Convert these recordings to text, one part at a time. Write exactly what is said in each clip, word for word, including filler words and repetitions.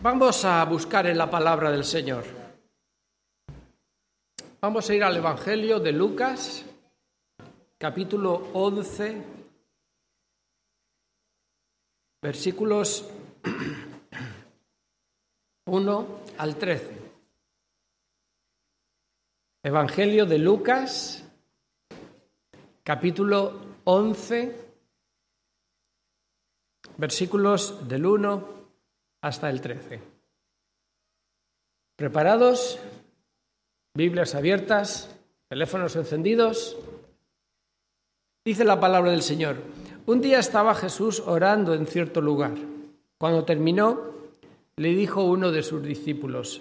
Vamos a buscar en la palabra del Señor. Vamos a ir al Evangelio de Lucas, capítulo once, versículos uno al trece. Evangelio de Lucas, capítulo once, versículos del uno hasta el trece. ¿Preparados? Biblias abiertas, teléfonos encendidos. Dice la palabra del Señor: un día estaba Jesús orando en cierto lugar. Cuando terminó, le dijo uno de sus discípulos: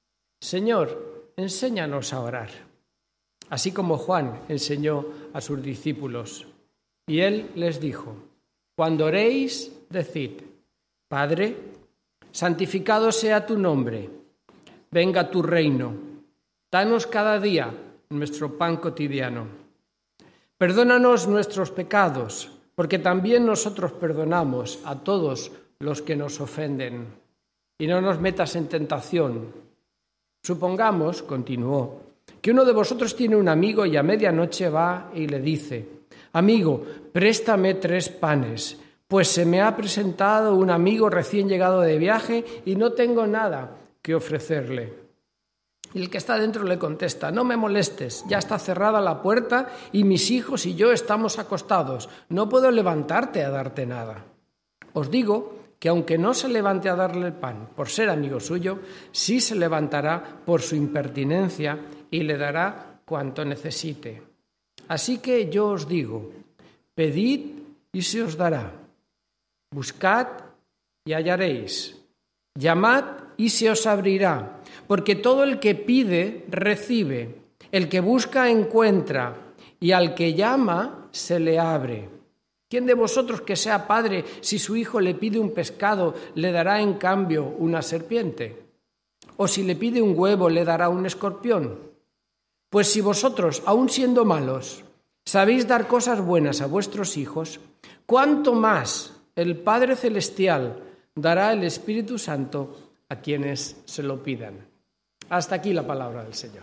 Señor, enséñanos a orar, así como Juan enseñó a sus discípulos. Y él les dijo: cuando oréis, decid: Padre, santificado sea tu nombre, venga tu reino, danos cada día nuestro pan cotidiano. Perdónanos nuestros pecados, porque también nosotros perdonamos a todos los que nos ofenden. Y no nos metas en tentación. Supongamos, continuó, que uno de vosotros tiene un amigo y a medianoche va y le dice: Amigo, préstame tres panes, pues se me ha presentado un amigo recién llegado de viaje y no tengo nada que ofrecerle. Y el que está dentro le contesta: no me molestes, ya está cerrada la puerta y mis hijos y yo estamos acostados, no puedo levantarte a darte nada. Os digo que aunque no se levante a darle el pan por ser amigo suyo, sí se levantará por su impertinencia y le dará cuanto necesite. Así que yo os digo: pedid y se os dará, buscad y hallaréis, llamad y se os abrirá, porque todo el que pide recibe, el que busca encuentra, y al que llama se le abre. ¿Quién de vosotros que sea padre, si su hijo le pide un pescado, le dará en cambio una serpiente? ¿O si le pide un huevo, le dará un escorpión? Pues si vosotros, aun siendo malos, sabéis dar cosas buenas a vuestros hijos, ¿cuánto más el Padre Celestial dará el Espíritu Santo a quienes se lo pidan? Hasta aquí la palabra del Señor.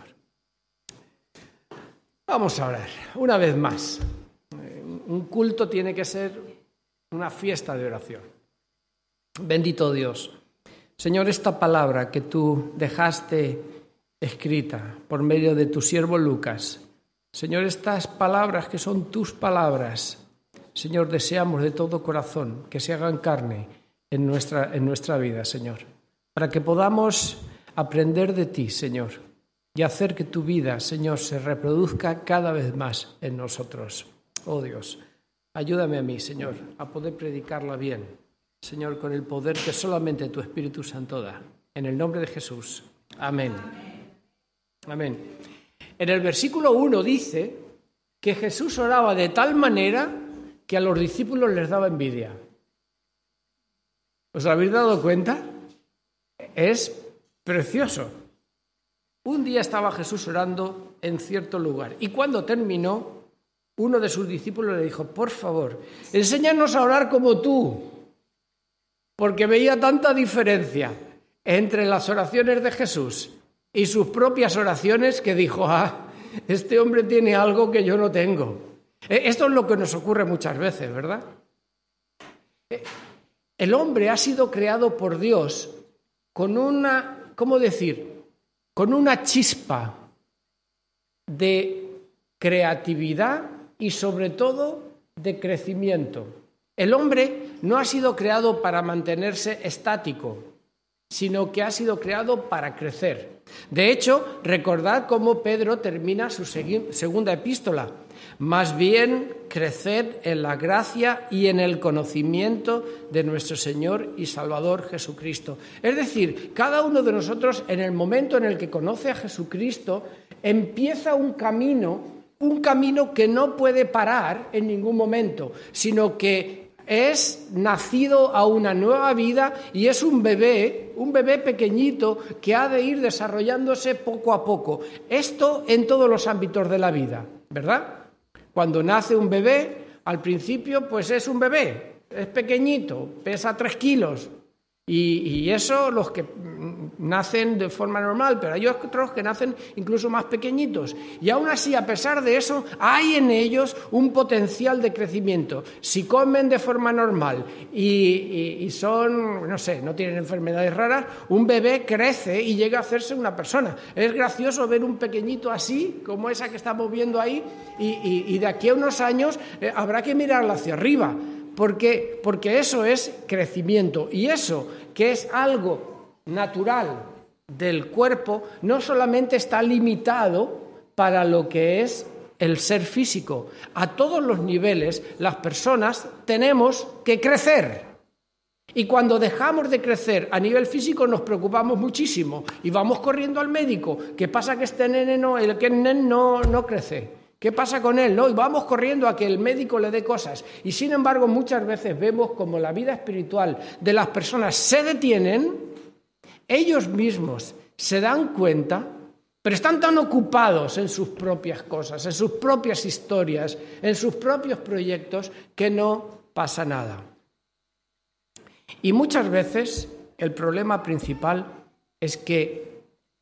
Vamos a orar una vez más. Un culto tiene que ser una fiesta de oración. Bendito Dios. Señor, esta palabra que tú dejaste escrita por medio de tu siervo Lucas, Señor, estas palabras que son tus palabras, Señor, deseamos de todo corazón que se hagan carne en nuestra, en nuestra vida, Señor, para que podamos aprender de ti, Señor, y hacer que tu vida, Señor, se reproduzca cada vez más en nosotros. Oh Dios, ayúdame a mí, Señor, a poder predicarla bien, Señor, con el poder que solamente tu Espíritu Santo da. En el nombre de Jesús. Amén. Amén. En el versículo uno dice que Jesús oraba de tal manera que a los discípulos les daba envidia. ¿Os habéis dado cuenta? Es precioso. Un día estaba Jesús orando en cierto lugar y cuando terminó, uno de sus discípulos le dijo: por favor, enséñanos a orar como tú, porque veía tanta diferencia entre las oraciones de Jesús y sus propias oraciones que dijo: ah, este hombre tiene algo que yo no tengo. Esto es lo que nos ocurre muchas veces, ¿verdad? El hombre ha sido creado por Dios con una, ¿cómo decir? Con una chispa de creatividad y sobre todo de crecimiento. El hombre no ha sido creado para mantenerse estático, sino que ha sido creado para crecer. De hecho, recordad cómo Pedro termina su segunda epístola: más bien crecer en la gracia y en el conocimiento de nuestro Señor y Salvador Jesucristo. Es decir, cada uno de nosotros, en el momento en el que conoce a Jesucristo, empieza un camino, un camino que no puede parar en ningún momento, sino que es nacido a una nueva vida y es un bebé, un bebé pequeñito que ha de ir desarrollándose poco a poco. Esto en todos los ámbitos de la vida, ¿verdad? Cuando nace un bebé, al principio pues es un bebé, es pequeñito, pesa tres kilos Y, y eso los que nacen de forma normal, pero hay otros que nacen incluso más pequeñitos. Y aún así, a pesar de eso, hay en ellos un potencial de crecimiento. Si comen de forma normal y, y, y son, no sé, no tienen enfermedades raras, un bebé crece y llega a hacerse una persona. Es gracioso ver un pequeñito así, como esa que estamos viendo ahí, y, y, y de aquí a unos años eh, habrá que mirarla hacia arriba. Porque, porque eso es crecimiento, y eso, que es algo natural del cuerpo, no solamente está limitado para lo que es el ser físico. A todos los niveles, las personas tenemos que crecer. Y cuando dejamos de crecer a nivel físico nos preocupamos muchísimo y vamos corriendo al médico. ¿Qué pasa que este nene no, el que nene no, no crece? ¿Qué pasa con él? ¿No? Y vamos corriendo a que el médico le dé cosas. Y sin embargo, muchas veces vemos como la vida espiritual de las personas se detienen, ellos mismos se dan cuenta, pero están tan ocupados en sus propias cosas, en sus propias historias, en sus propios proyectos, que no pasa nada. Y muchas veces el problema principal es que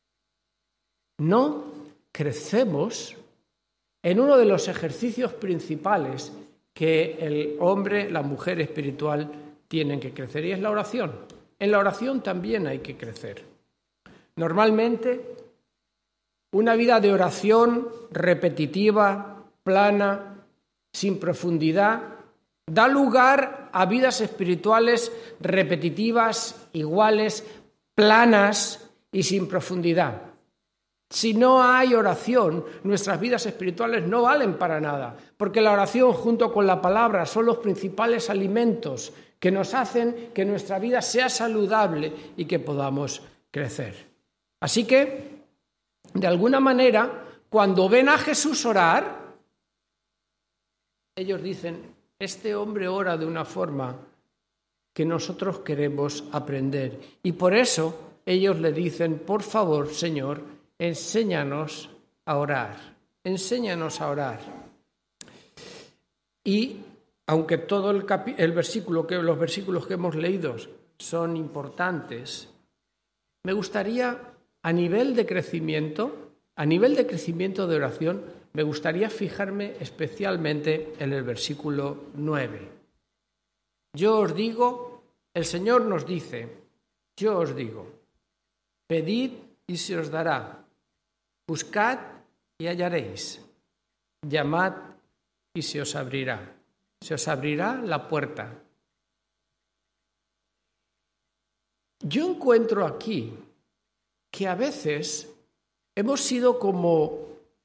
no crecemos en uno de los ejercicios principales que el hombre, la mujer espiritual tienen que crecer, y es la oración. En la oración también hay que crecer. Normalmente, una vida de oración repetitiva, plana, sin profundidad, da lugar a vidas espirituales repetitivas, iguales, planas y sin profundidad. Si no hay oración, nuestras vidas espirituales no valen para nada, porque la oración junto con la palabra son los principales alimentos que nos hacen que nuestra vida sea saludable y que podamos crecer. Así que, de alguna manera, cuando ven a Jesús orar, ellos dicen, este hombre ora de una forma que nosotros queremos aprender. Y por eso ellos le dicen, por favor, Señor, enséñanos a orar, enséñanos a orar. Y aunque todo el, capi- el versículo que los versículos que hemos leído son importantes, me gustaría a nivel de crecimiento, a nivel de crecimiento de oración, me gustaría fijarme especialmente en el versículo nueve. Yo os digo, el Señor nos dice, yo os digo, pedid y se os dará. Buscad y hallaréis, llamad y se os abrirá, se os abrirá la puerta. Yo encuentro aquí que a veces hemos sido como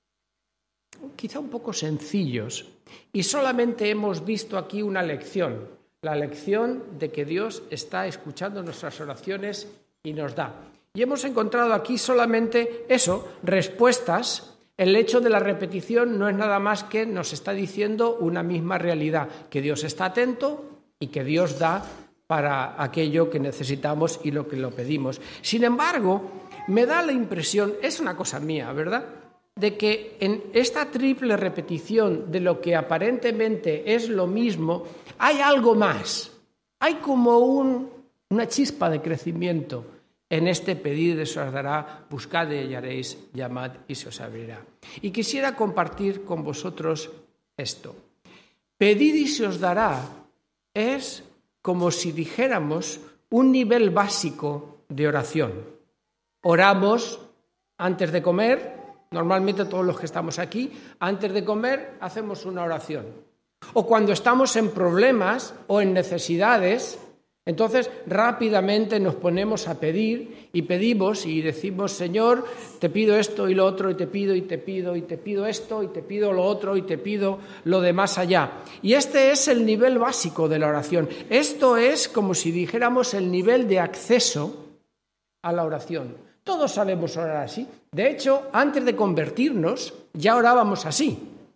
quizá un poco sencillos y solamente hemos visto aquí una lección, la lección de que Dios está escuchando nuestras oraciones y nos da. Y hemos encontrado aquí solamente eso, respuestas. El hecho de la repetición no es nada más que nos está diciendo una misma realidad, que Dios está atento y que Dios da para aquello que necesitamos y lo que lo pedimos. Sin embargo, me da la impresión, es una cosa mía, ¿verdad?, de que en esta triple repetición de lo que aparentemente es lo mismo, hay algo más. Hay como un, una chispa de crecimiento. En este pedid y se os dará, buscad y hallaréis, llamad y se os abrirá. Y quisiera compartir con vosotros esto. Pedid y se os dará es como si dijéramos un nivel básico de oración. Oramos antes de comer, normalmente todos los que estamos aquí, antes de comer hacemos una oración. O cuando estamos en problemas o en necesidades, entonces rápidamente nos ponemos a pedir y pedimos y decimos, Señor, te pido esto y lo otro, y te pido y te pido y te pido esto y te pido lo otro y te pido lo de más allá. Y este es el nivel básico de la oración. Esto es como si dijéramos el nivel de acceso a la oración. Todos sabemos orar así. De hecho, antes de convertirnos ya orábamos así.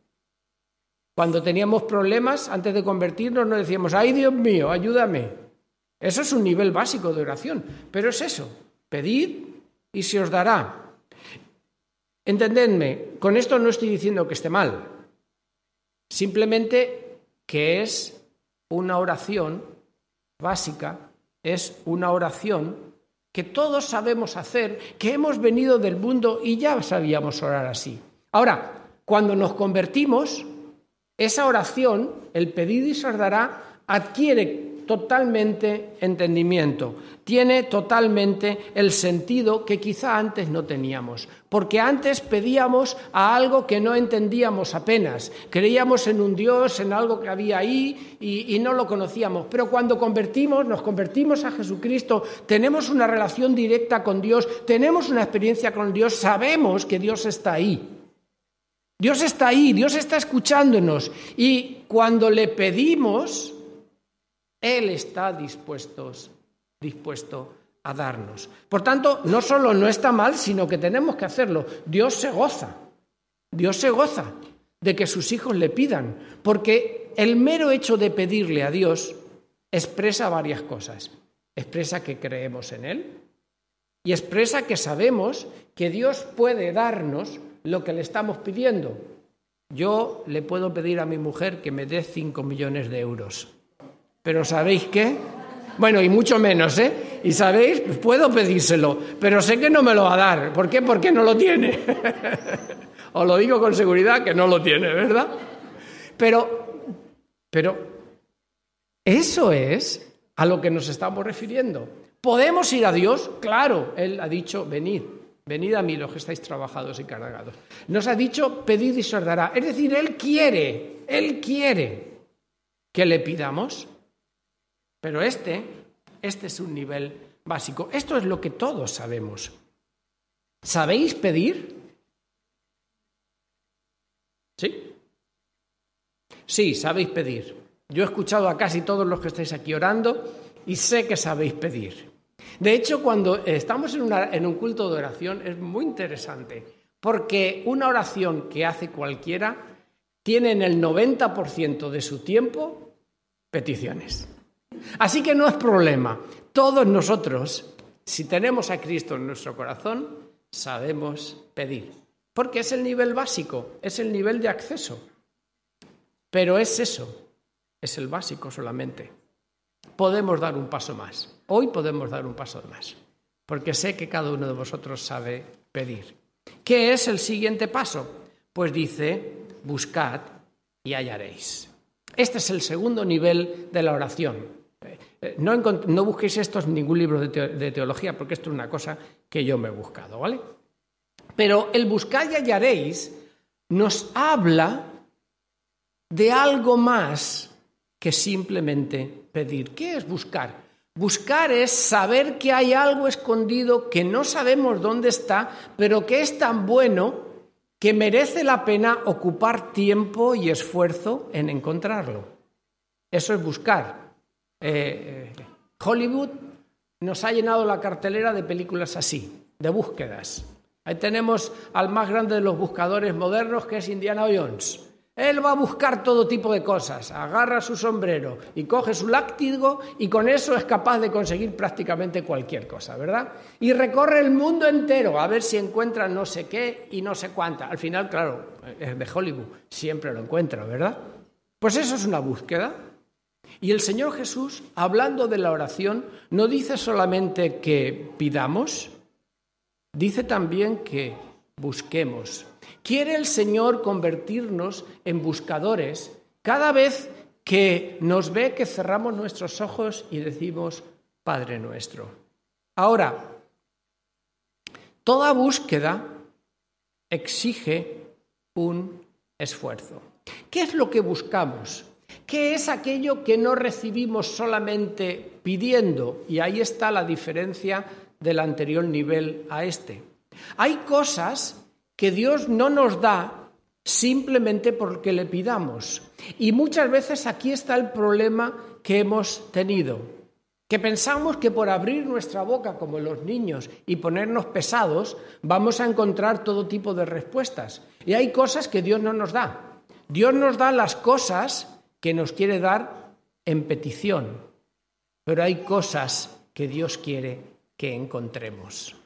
Cuando teníamos problemas, antes de convertirnos nos decíamos, ¡ay, Dios mío, ayúdame! Eso es un nivel básico de oración, pero es eso, pedid y se os dará. Entendedme, con esto no estoy diciendo que esté mal, simplemente que es una oración básica es una oración que todos sabemos hacer, que hemos venido del mundo y ya sabíamos orar así. Ahora, cuando nos convertimos, esa oración, el pedid y se os dará, adquiere totalmente entendimiento, tiene totalmente el sentido que quizá antes no teníamos, porque antes pedíamos a algo que no entendíamos apenas, creíamos en un Dios, en algo que había ahí y, y no lo conocíamos, pero cuando convertimos, nos convertimos a Jesucristo, tenemos una relación directa con Dios, tenemos una experiencia con Dios, sabemos que Dios está ahí. Dios está ahí, Dios está escuchándonos y cuando le pedimos, Él está dispuesto, dispuesto a darnos. Por tanto, no solo no está mal, sino que tenemos que hacerlo. Dios se goza, Dios se goza de que sus hijos le pidan, porque el mero hecho de pedirle a Dios expresa varias cosas. Expresa que creemos en Él y expresa que sabemos que Dios puede darnos lo que le estamos pidiendo. Yo le puedo pedir a mi mujer que me dé cinco millones de euros. Pero ¿sabéis qué? Bueno, y mucho menos, ¿eh? Y ¿sabéis? Puedo pedírselo, pero sé que no me lo va a dar. ¿Por qué? Porque no lo tiene. Os lo digo con seguridad que no lo tiene, ¿verdad? Pero, pero eso es a lo que nos estamos refiriendo. ¿Podemos ir a Dios? Claro, Él ha dicho, venid, venid a mí los que estáis trabajados y cargados. Nos ha dicho, pedid y se os dará. Es decir, Él quiere, Él quiere que le pidamos. Pero este, este es un nivel básico. Esto es lo que todos sabemos. ¿Sabéis pedir? ¿Sí? Sí, sabéis pedir. Yo he escuchado a casi todos los que estáis aquí orando y sé que sabéis pedir. De hecho, cuando estamos en, una, en un culto de oración es muy interesante, porque una oración que hace cualquiera tiene en el noventa por ciento de su tiempo peticiones. Así que no es problema. Todos nosotros, si tenemos a Cristo en nuestro corazón, sabemos pedir. Porque es el nivel básico, es el nivel de acceso. Pero es eso, es el básico solamente. Podemos dar un paso más. Hoy podemos dar un paso más. Porque sé que cada uno de vosotros sabe pedir. ¿Qué es el siguiente paso? Pues dice, buscad y hallaréis. Este es el segundo nivel de la oración. No, no busquéis esto en ningún libro de, teo, de teología, porque esto es una cosa que yo me he buscado, ¿vale? Pero el buscar y hallaréis nos habla de algo más que simplemente pedir. ¿Qué es buscar? Buscar es saber que hay algo escondido que no sabemos dónde está, pero que es tan bueno que merece la pena ocupar tiempo y esfuerzo en encontrarlo. Eso es buscar. Eh, eh, Hollywood nos ha llenado la cartelera de películas así, de búsquedas. Ahí tenemos al más grande de los buscadores modernos, que es Indiana Jones. Él va a buscar todo tipo de cosas, agarra su sombrero y coge su látigo y con eso es capaz de conseguir prácticamente cualquier cosa, ¿verdad? Y recorre el mundo entero a ver si encuentra no sé qué y no sé cuánta. Al final, claro, es de Hollywood, siempre lo encuentra, ¿verdad? Pues eso es una búsqueda. Y el Señor Jesús, hablando de la oración, no dice solamente que pidamos, dice también que busquemos. Quiere el Señor convertirnos en buscadores cada vez que nos ve que cerramos nuestros ojos y decimos, Padre nuestro. Ahora, toda búsqueda exige un esfuerzo. ¿Qué es lo que buscamos? ¿Qué es aquello que no recibimos solamente pidiendo? Y ahí está la diferencia del anterior nivel a este. Hay cosas que Dios no nos da simplemente porque le pidamos. Y muchas veces aquí está el problema que hemos tenido, que pensamos que por abrir nuestra boca como los niños y ponernos pesados vamos a encontrar todo tipo de respuestas. Y hay cosas que Dios no nos da. Dios nos da las cosas que nos quiere dar en petición, pero hay cosas que Dios quiere que encontremos.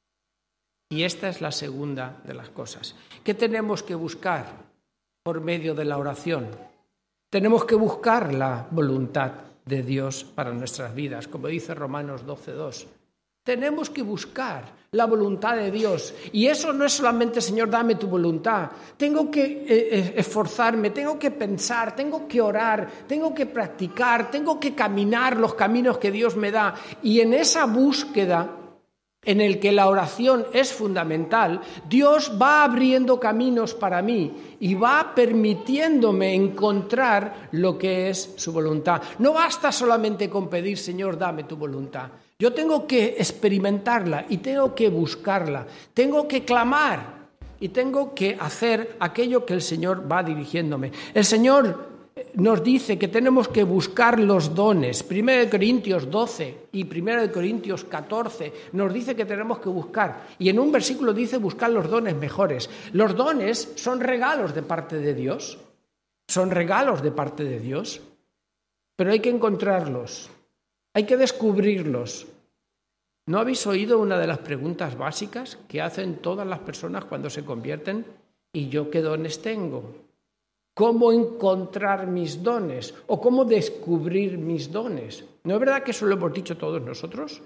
Y esta es la segunda de las cosas. ¿Qué tenemos que buscar por medio de la oración? Tenemos que buscar la voluntad de Dios para nuestras vidas, como dice Romanos doce dos. Tenemos que buscar la voluntad de Dios. Y eso no es solamente, Señor, dame tu voluntad. Tengo que eh, esforzarme, tengo que pensar, tengo que orar, tengo que practicar, tengo que caminar los caminos que Dios me da. Y en esa búsqueda, en el que la oración es fundamental, Dios va abriendo caminos para mí y va permitiéndome encontrar lo que es su voluntad. No basta solamente con pedir, Señor, dame tu voluntad. Yo tengo que experimentarla y tengo que buscarla, tengo que clamar y tengo que hacer aquello que el Señor va dirigiéndome. El Señor nos dice que tenemos que buscar los dones. Primera de Corintios doce y Primera de Corintios catorce nos dice que tenemos que buscar. Y en un versículo dice buscar los dones mejores. Los dones son regalos de parte de Dios. Son regalos de parte de Dios. Pero hay que encontrarlos. Hay que descubrirlos. ¿No habéis oído una de las preguntas básicas que hacen todas las personas cuando se convierten? ¿Y yo qué dones tengo? ¿Cómo encontrar mis dones? ¿O cómo descubrir mis dones? ¿No es verdad que eso lo hemos dicho todos nosotros?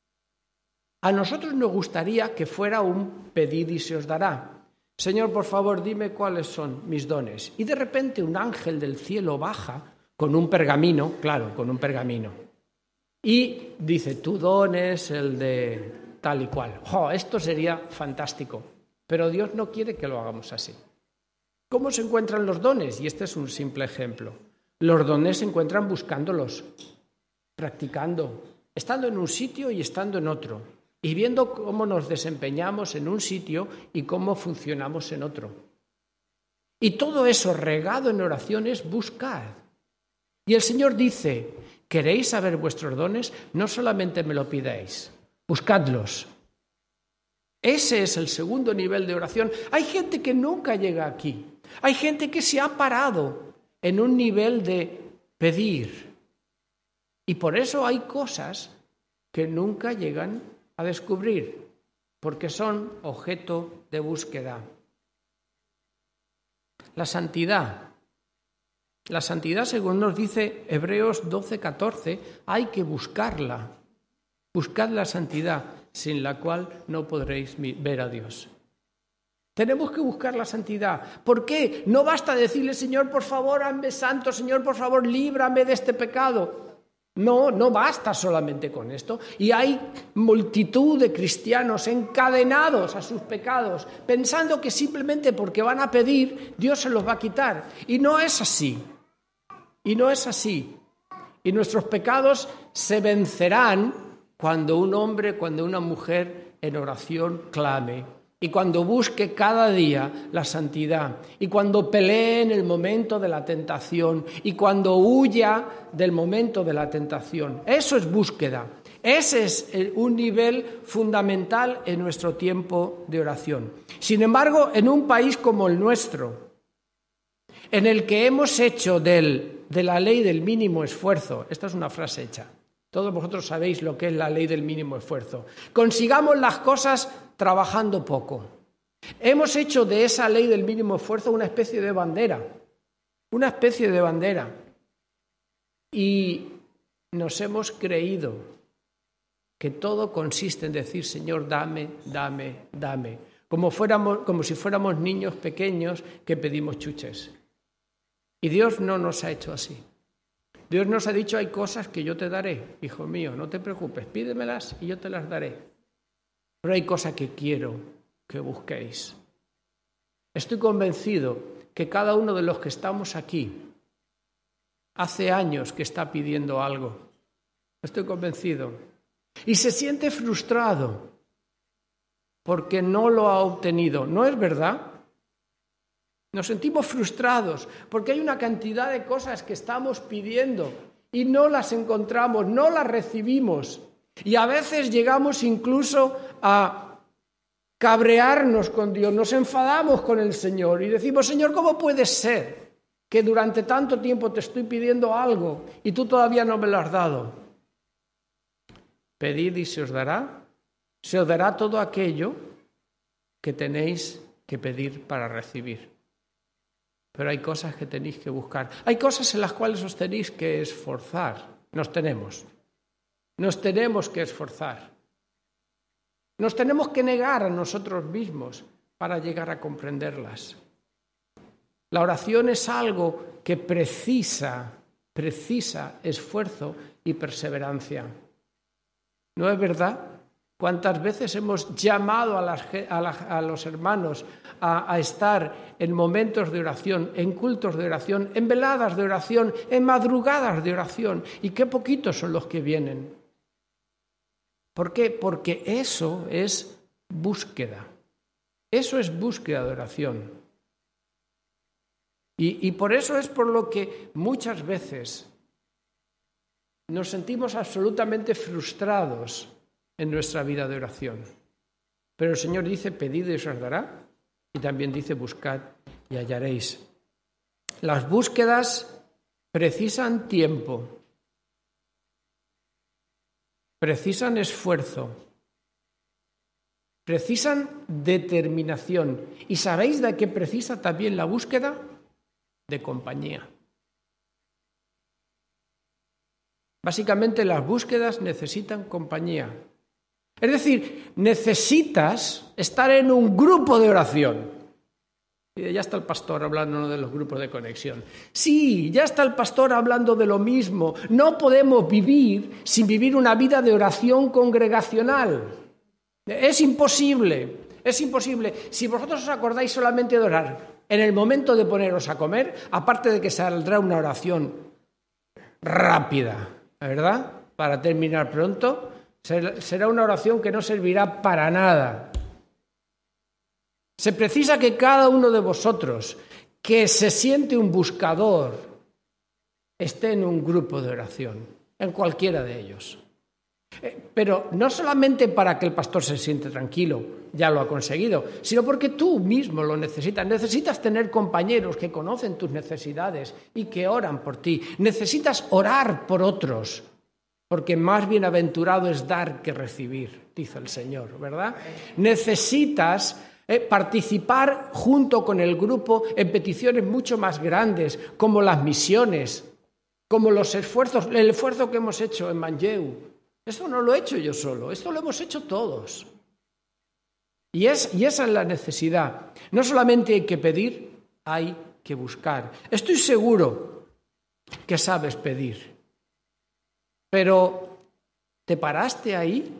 A nosotros nos gustaría que fuera un pedid y se os dará. Señor, por favor, dime cuáles son mis dones. Y de repente un ángel del cielo baja con un pergamino, claro, con un pergamino. Y dice, tu don es el de tal y cual. ¡Oh, esto sería fantástico! Pero Dios no quiere que lo hagamos así. ¿Cómo se encuentran los dones? Y este es un simple ejemplo. Los dones se encuentran buscándolos, practicando, estando en un sitio y estando en otro, y viendo cómo nos desempeñamos en un sitio y cómo funcionamos en otro. Y todo eso regado en oraciones, buscad. Y el Señor dice, ¿queréis saber vuestros dones? No solamente me lo pidáis, buscadlos. Ese es el segundo nivel de oración. Hay gente que nunca llega aquí. Hay gente que se ha parado en un nivel de pedir. Y por eso hay cosas que nunca llegan a descubrir, porque son objeto de búsqueda. La santidad. La santidad, según nos dice Hebreos doce catorce, hay que buscarla. Buscad la santidad, sin la cual no podréis ver a Dios. Tenemos que buscar la santidad. ¿Por qué? No basta decirle, Señor, por favor, hazme santo, Señor, por favor, líbrame de este pecado. No, no basta solamente con esto. Y hay multitud de cristianos encadenados a sus pecados, pensando que simplemente porque van a pedir, Dios se los va a quitar. Y no es así. Y no es así. Y nuestros pecados se vencerán cuando un hombre, cuando una mujer en oración clame. Y cuando busque cada día la santidad, y cuando pelee en el momento de la tentación, y cuando huya del momento de la tentación. Eso es búsqueda. Ese es un nivel fundamental en nuestro tiempo de oración. Sin embargo, en un país como el nuestro, en el que hemos hecho del, de la ley del mínimo esfuerzo, esta es una frase hecha, todos vosotros sabéis lo que es la ley del mínimo esfuerzo. Consigamos las cosas trabajando poco. Hemos hecho de esa ley del mínimo esfuerzo una especie de bandera, una especie de bandera. Y nos hemos creído que todo consiste en decir, Señor, dame, dame, dame, como fuéramos, como si fuéramos niños pequeños que pedimos chuches. Y Dios no nos ha hecho así. Dios nos ha dicho, hay cosas que yo te daré, hijo mío, no te preocupes, pídemelas y yo te las daré. Pero hay cosas que quiero que busquéis. Estoy convencido que cada uno de los que estamos aquí hace años que está pidiendo algo. Estoy convencido. Y se siente frustrado porque no lo ha obtenido. ¿No es verdad? Nos sentimos frustrados porque hay una cantidad de cosas que estamos pidiendo y no las encontramos, no las recibimos. Y a veces llegamos incluso a cabrearnos con Dios, nos enfadamos con el Señor y decimos, Señor, ¿cómo puede ser que durante tanto tiempo te estoy pidiendo algo y tú todavía no me lo has dado? Pedid y se os dará, se os dará todo aquello que tenéis que pedir para recibir. Pero hay cosas que tenéis que buscar. Hay cosas en las cuales os tenéis que esforzar. nos tenemos. Nos tenemos que esforzar. Nos tenemos que negar a nosotros mismos para llegar a comprenderlas. La oración es algo que precisa, precisa esfuerzo y perseverancia. ¿No es verdad? ¿Cuántas veces hemos llamado a, las, a, la, a los hermanos a, a estar en momentos de oración, en cultos de oración, en veladas de oración, en madrugadas de oración? Y qué poquitos son los que vienen. ¿Por qué? Porque eso es búsqueda. Eso es búsqueda de oración. Y, y por eso es por lo que muchas veces nos sentimos absolutamente frustrados en nuestra vida de oración. Pero el Señor dice, pedid y se os dará, y también dice, buscad y hallaréis. Las búsquedas precisan tiempo, precisan esfuerzo, precisan determinación. ¿Y sabéis de qué precisa también la búsqueda? De compañía. Básicamente las búsquedas necesitan compañía. Es decir, necesitas estar en un grupo de oración. Y ya está el pastor hablando de los grupos de conexión. Sí, ya está el pastor hablando de lo mismo. No podemos vivir sin vivir una vida de oración congregacional. Es imposible, es imposible. Si vosotros os acordáis solamente de orar en el momento de poneros a comer, aparte de que saldrá una oración rápida, ¿verdad? Para terminar pronto, será una oración que no servirá para nada. Se precisa que cada uno de vosotros, que se siente un buscador, esté en un grupo de oración, en cualquiera de ellos. Pero no solamente para que el pastor se siente tranquilo, ya lo ha conseguido, sino porque tú mismo lo necesitas. Necesitas tener compañeros que conocen tus necesidades y que oran por ti. Necesitas orar por otros, porque más bienaventurado es dar que recibir, dice el Señor, ¿verdad? Necesitas eh, participar junto con el grupo en peticiones mucho más grandes, como las misiones, como los esfuerzos, el esfuerzo que hemos hecho en Manlleu. Esto no lo he hecho yo solo, esto lo hemos hecho todos. Y, es, y esa es la necesidad. No solamente hay que pedir, hay que buscar. Estoy seguro que sabes pedir, pero ¿te paraste ahí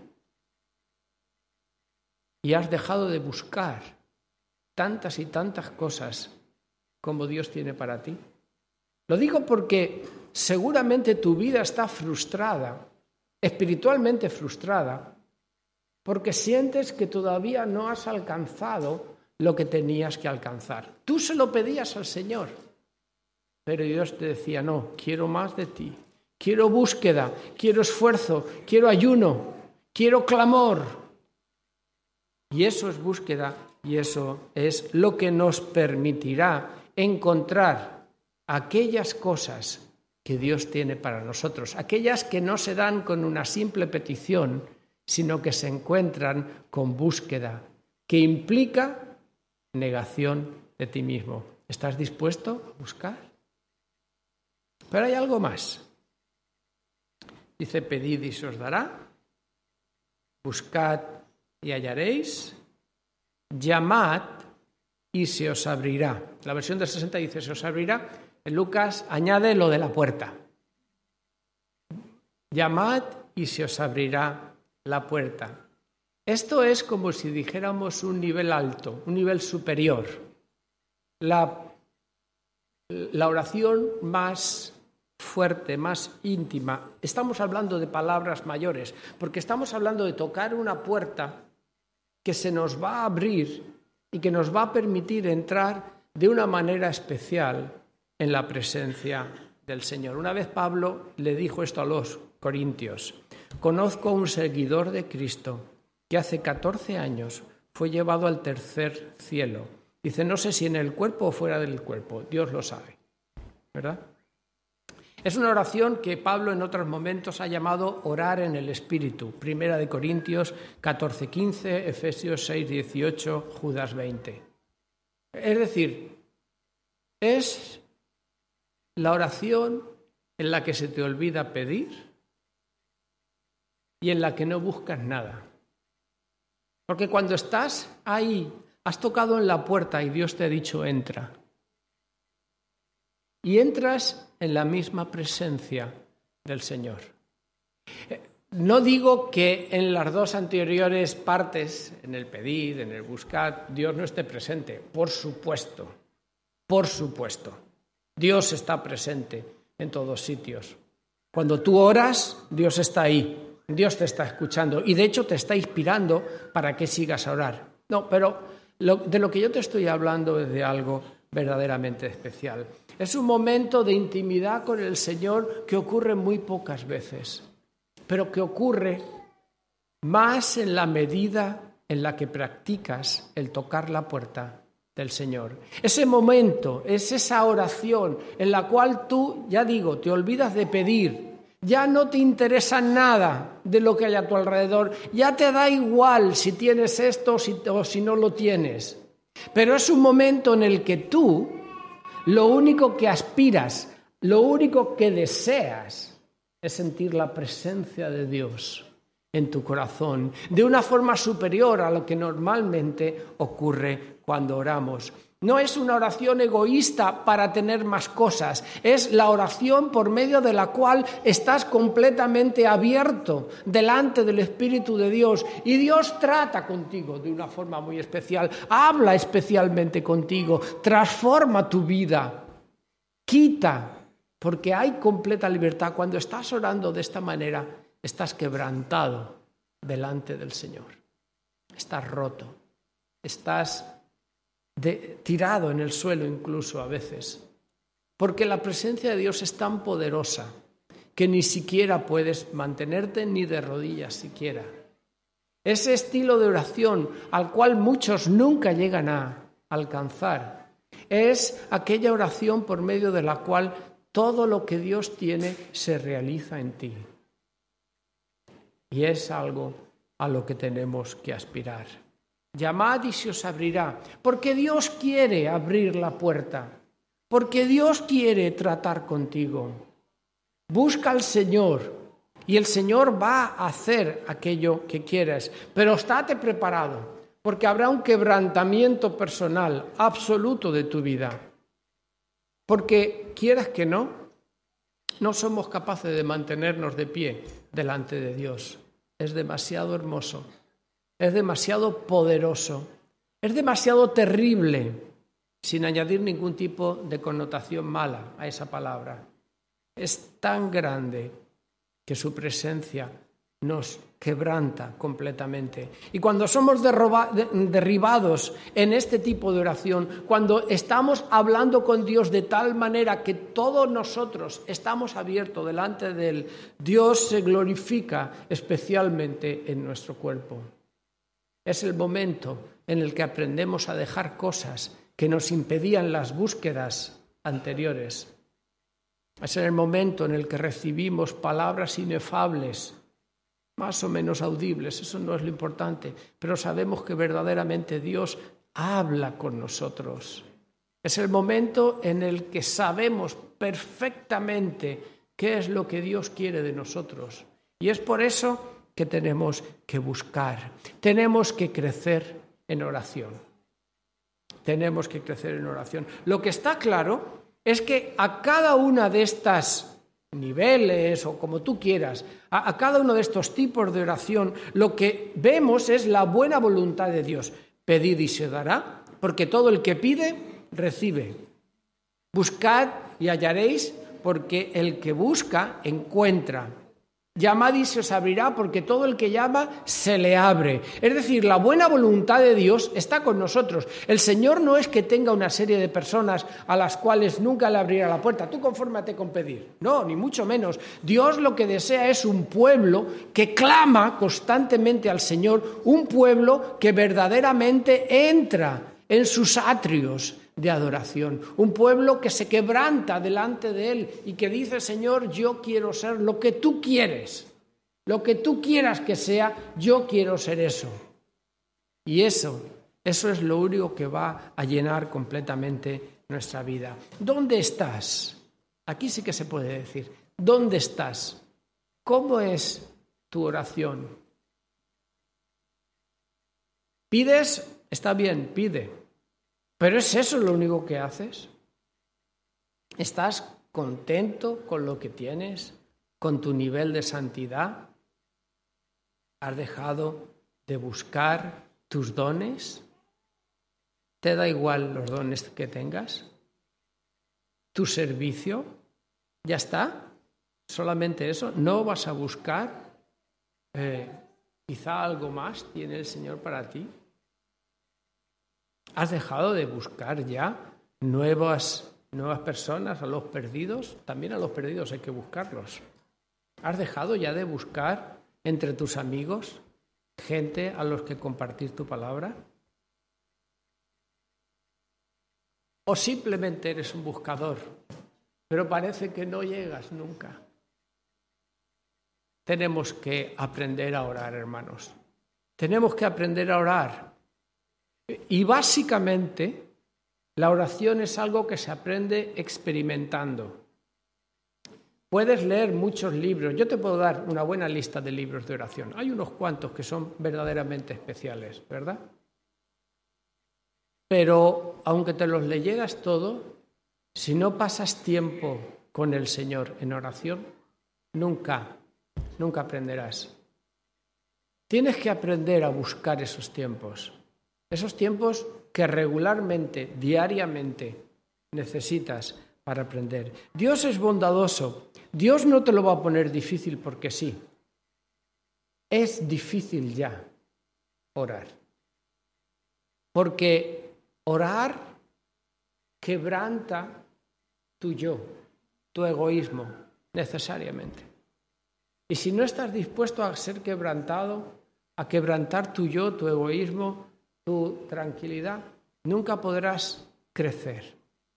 y has dejado de buscar tantas y tantas cosas como Dios tiene para ti? Lo digo porque seguramente tu vida está frustrada, espiritualmente frustrada, porque sientes que todavía no has alcanzado lo que tenías que alcanzar. Tú se lo pedías al Señor, pero Dios te decía, no, quiero más de ti, quiero búsqueda, quiero esfuerzo, quiero ayuno, quiero clamor. Y eso es búsqueda y eso es lo que nos permitirá encontrar aquellas cosas que Dios tiene para nosotros, aquellas que no se dan con una simple petición, sino que se encuentran con búsqueda, que implica negación de ti mismo. ¿Estás dispuesto a buscar? Pero hay algo más. Dice, pedid y se os dará, buscad y hallaréis, llamad y se os abrirá. La versión del sesenta dice, se os abrirá. En Lucas añade lo de la puerta. Llamad y se os abrirá la puerta. Esto es como si dijéramos un nivel alto, un nivel superior. La, la oración más fuerte, más íntima. Estamos hablando de palabras mayores, porque estamos hablando de tocar una puerta que se nos va a abrir y que nos va a permitir entrar de una manera especial en la presencia del Señor. Una vez Pablo le dijo esto a los corintios: conozco a un seguidor de Cristo que hace catorce años fue llevado al tercer cielo. Dice, no sé si en el cuerpo o fuera del cuerpo, Dios lo sabe, ¿verdad? Es una oración que Pablo en otros momentos ha llamado orar en el Espíritu. Primera de Corintios catorce quince, Efesios seis dieciocho, Judas veinte. Es decir, es la oración en la que se te olvida pedir y en la que no buscas nada. Porque cuando estás ahí, has tocado en la puerta y Dios te ha dicho entra. Y entras en la misma presencia del Señor. No digo que en las dos anteriores partes, en el pedir, en el buscar, Dios no esté presente. Por supuesto, por supuesto. Dios está presente en todos sitios. Cuando tú oras, Dios está ahí. Dios te está escuchando y de hecho te está inspirando para que sigas a orar. No, pero lo, de lo que yo te estoy hablando es de algo verdaderamente especial. Es un momento de intimidad con el Señor que ocurre muy pocas veces, pero que ocurre más en la medida en la que practicas el tocar la puerta del Señor. Ese momento es esa oración en la cual tú, ya digo, te olvidas de pedir. Ya no te interesa nada de lo que hay a tu alrededor. Ya te da igual si tienes esto o si, o si no lo tienes. Pero es un momento en el que tú, lo único que aspiras, lo único que deseas, es sentir la presencia de Dios en tu corazón, de una forma superior a lo que normalmente ocurre cuando oramos. No es una oración egoísta para tener más cosas, es la oración por medio de la cual estás completamente abierto delante del Espíritu de Dios y Dios trata contigo de una forma muy especial, habla especialmente contigo, transforma tu vida, quita, porque hay completa libertad. Cuando estás orando de esta manera, estás quebrantado delante del Señor, estás roto, estás De, tirado en el suelo incluso a veces, porque la presencia de Dios es tan poderosa que ni siquiera puedes mantenerte ni de rodillas siquiera. Ese estilo de oración al cual muchos nunca llegan a alcanzar es aquella oración por medio de la cual todo lo que Dios tiene se realiza en ti. Y es algo a lo que tenemos que aspirar. Llamad y se os abrirá, porque Dios quiere abrir la puerta, porque Dios quiere tratar contigo. Busca al Señor y el Señor va a hacer aquello que quieras, pero estate preparado, porque habrá un quebrantamiento personal absoluto de tu vida. Porque quieras que no, no somos capaces de mantenernos de pie delante de Dios. Es demasiado hermoso. Es demasiado poderoso, es demasiado terrible, sin añadir ningún tipo de connotación mala a esa palabra. Es tan grande que su presencia nos quebranta completamente. Y cuando somos derroba, de, derribados en este tipo de oración, cuando estamos hablando con Dios de tal manera que todos nosotros estamos abiertos delante de Él, Dios se glorifica especialmente en nuestro cuerpo. Es el momento en el que aprendemos a dejar cosas que nos impedían las búsquedas anteriores. Es el momento en el que recibimos palabras inefables, más o menos audibles, eso no es lo importante, pero sabemos que verdaderamente Dios habla con nosotros. Es el momento en el que sabemos perfectamente qué es lo que Dios quiere de nosotros. Y es por eso que tenemos que buscar, tenemos que crecer en oración. Tenemos que crecer en oración. Lo que está claro es que a cada una de estas niveles o como tú quieras, a, a cada uno de estos tipos de oración, lo que vemos es la buena voluntad de Dios. Pedid y se dará, porque todo el que pide, recibe. Buscad y hallaréis, porque el que busca, encuentra. Llamad y se os abrirá, porque todo el que llama se le abre. Es decir, la buena voluntad de Dios está con nosotros. El Señor no es que tenga una serie de personas a las cuales nunca le abrirá la puerta. Tú confórmate con pedir. No, ni mucho menos. Dios lo que desea es un pueblo que clama constantemente al Señor, un pueblo que verdaderamente entra en sus atrios de adoración, un pueblo que se quebranta delante de Él y que dice: Señor, yo quiero ser lo que tú quieres, lo que tú quieras que sea, yo quiero ser eso. Y eso, eso es lo único que va a llenar completamente nuestra vida. ¿Dónde estás? Aquí sí que se puede decir, ¿Dónde estás? ¿Cómo es tu oración? ¿Pides? Está bien, pide. ¿Pero es eso lo único que haces? ¿Estás contento con lo que tienes? ¿Con tu nivel de santidad? ¿Has dejado de buscar tus dones? ¿Te da igual los dones que tengas? ¿Tu servicio? ¿Ya está? ¿Solamente eso? ¿No vas a buscar eh, quizá algo más tiene el Señor para ti? ¿Has dejado de buscar ya nuevas, nuevas personas, a los perdidos? También a los perdidos hay que buscarlos. ¿Has dejado ya de buscar entre tus amigos gente a los que compartir tu palabra? ¿O simplemente eres un buscador, pero parece que no llegas nunca? Tenemos que aprender a orar, hermanos. Tenemos que aprender a orar. Y básicamente, la oración es algo que se aprende experimentando. Puedes leer muchos libros. Yo te puedo dar una buena lista de libros de oración. Hay unos cuantos que son verdaderamente especiales, ¿verdad? Pero aunque te los leyeras todo, si no pasas tiempo con el Señor en oración, nunca, nunca aprenderás. Tienes que aprender a buscar esos tiempos. Esos tiempos que regularmente, diariamente, necesitas para aprender. Dios es bondadoso. Dios no te lo va a poner difícil porque sí. Es difícil ya orar. Porque orar quebranta tu yo, tu egoísmo, necesariamente. Y si no estás dispuesto a ser quebrantado, a quebrantar tu yo, tu egoísmo, tu tranquilidad, nunca podrás crecer.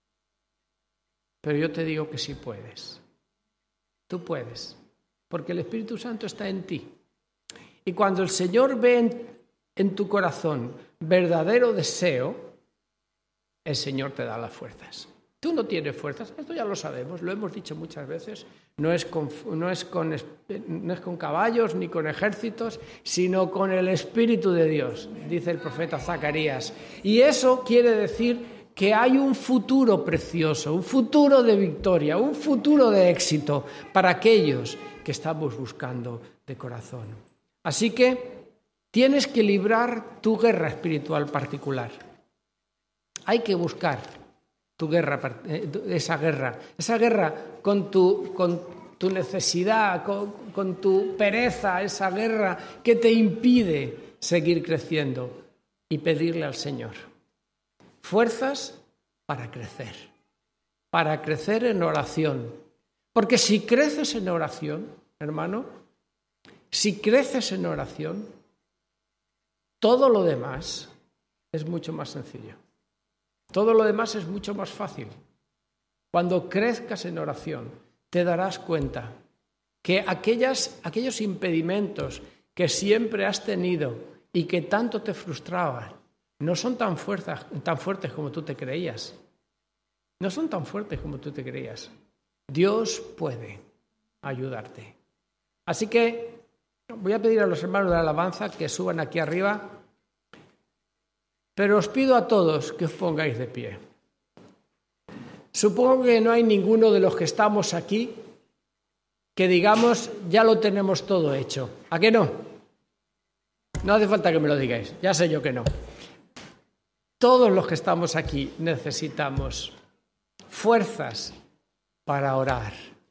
Pero yo te digo que sí puedes. Tú puedes, porque el Espíritu Santo está en ti. Y cuando el Señor ve en, en tu corazón verdadero deseo, el Señor te da las fuerzas. Tú no tienes fuerzas, esto ya lo sabemos, lo hemos dicho muchas veces, no es con, no es con, no es con caballos ni con ejércitos, sino con el Espíritu de Dios, dice el profeta Zacarías. Y eso quiere decir que hay un futuro precioso, un futuro de victoria, un futuro de éxito para aquellos que estamos buscando de corazón. Así que tienes que librar tu guerra espiritual particular. Hay que buscar tu guerra, esa guerra, esa guerra con tu, con tu necesidad, con, con tu pereza, esa guerra que te impide seguir creciendo y pedirle al Señor fuerzas para crecer, para crecer en oración. Porque si creces en oración, hermano, si creces en oración, todo lo demás es mucho más sencillo. Todo lo demás es mucho más fácil. Cuando crezcas en oración, te darás cuenta que aquellas, aquellos impedimentos que siempre has tenido y que tanto te frustraban, no son tan fuertes, tan fuertes como tú te creías. No son tan fuertes como tú te creías. Dios puede ayudarte. Así que voy a pedir a los hermanos de la alabanza que suban aquí arriba. Pero os pido a todos que os pongáis de pie. Supongo que no hay ninguno de los que estamos aquí que digamos, ya lo tenemos todo hecho. ¿A qué no? No hace falta que me lo digáis, ya sé yo que no. Todos los que estamos aquí necesitamos fuerzas para orar.